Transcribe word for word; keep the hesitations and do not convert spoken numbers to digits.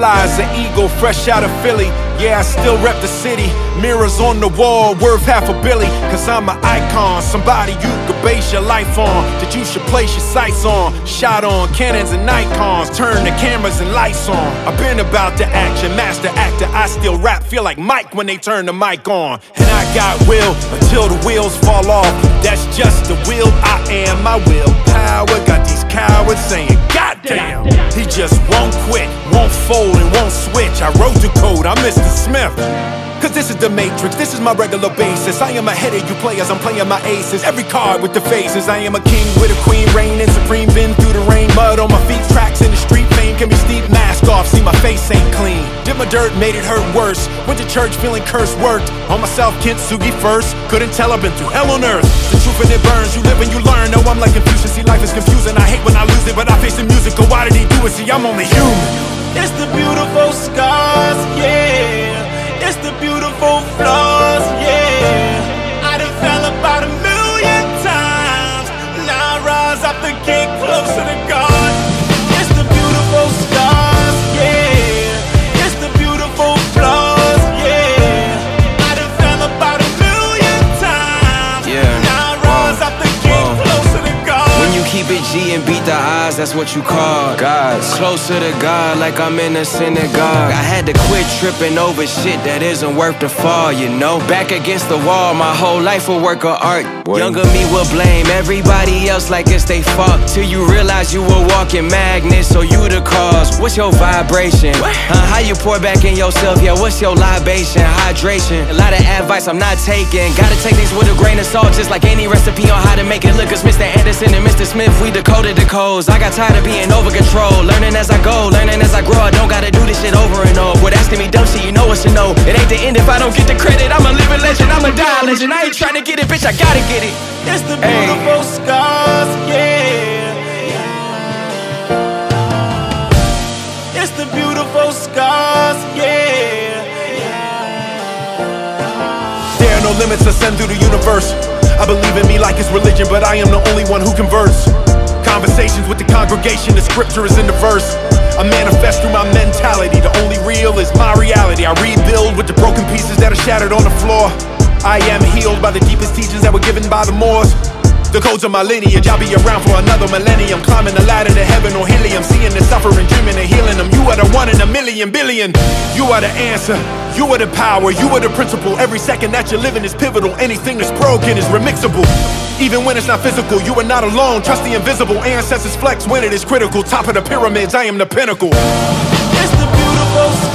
Fly as an eagle, fresh out of Philly. Yeah, I still rep the city. Mirrors on the wall, worth half a billy. Cause I'm an icon, somebody you could base your life on, that you should place your sights on. Shot on Canons and Nikons, turn the cameras and lights on. I've been about the action, master actor. I still rap, feel like Mike when they turn the mic on. And I got will until the wheels fall off. That's just the will I am, my willpower. Got these cowards saying, goddamn. He just won't quit, won't fold and won't switch. I wrote the code, I'm Mister Smith. Cause this is the Matrix, this is my regular basis. I am ahead of you players, I'm playing my aces. Every card with the faces. I am a king with a queen, reigning supreme. Been through the rain, mud on my feet. Tracks in the street, fame can be steep. Mask off, see my face ain't clean. Did my dirt, made it hurt worse. Went to church feeling cursed, worked on myself, Kintsugi first. Couldn't tell, I've been through hell on earth. The truth and it burns, you live and you learn. No, I'm like Confucius, see life is confusing. I hate when I lose it, but I face the music. Oh, why did he do it? See, I'm only human. It's the beautiful scars, yeah. It's the beautiful flaws, yeah. I done fell about a million times. Now I rise up and get closer to God. It's the beautiful scars, yeah. It's the beautiful flaws, yeah. I done fell about a million times. Yeah. Now I rise up and get closer to God. When you keep it G and beat the odds, that's what you call God. Closer to God, like I'm in a synagogue. I had to quit tripping over shit that isn't worth the fall, you know. Back against the wall, my whole life a work of art. Boy. Younger me will blame everybody else like it's they fault, till you realize you a walking magnet, so you the cause. What's your vibration? Huh, how you pour back in yourself? Yeah, what's your libation? Hydration. A lot of advice I'm not taking. Gotta take these with a grain of salt, just like any recipe on how to make it look. Cause Mister Anderson and Mister Smith, we decoded the codes. I got tired of being over control, learning as I go, learning as I grow. I don't gotta do this shit over and over. Quit asking me dumb shit, you know what's a no. It ain't the end if I don't get the credit. I'm a living legend, I'm a die legend. I ain't trying to get it, bitch, I gotta get it. It's the beautiful hey. scars, yeah. It's the beautiful scars, yeah. There are no limits ascend through the universe. I believe in me like it's religion, but I am the only one who converts. Conversations with the congregation, the scripture is in the verse. I manifest through my mentality, the only real is my reality. I rebuild with the broken pieces that are shattered on the floor. I am healed by the deepest teachings that were given by the Moors. The codes of my lineage, I'll be around for another millennium. Climbing the ladder to heaven or helium, seeing the suffering, dreaming and healing them. You are the one in a million billion. You are the answer, you are the power, you are the principle. Every second that you're living is pivotal. Anything that's broken is remixable. Even when it's not physical, you are not alone. Trust the invisible, ancestors flex when it is critical. Top of the pyramids, I am the pinnacle. It's the beautiful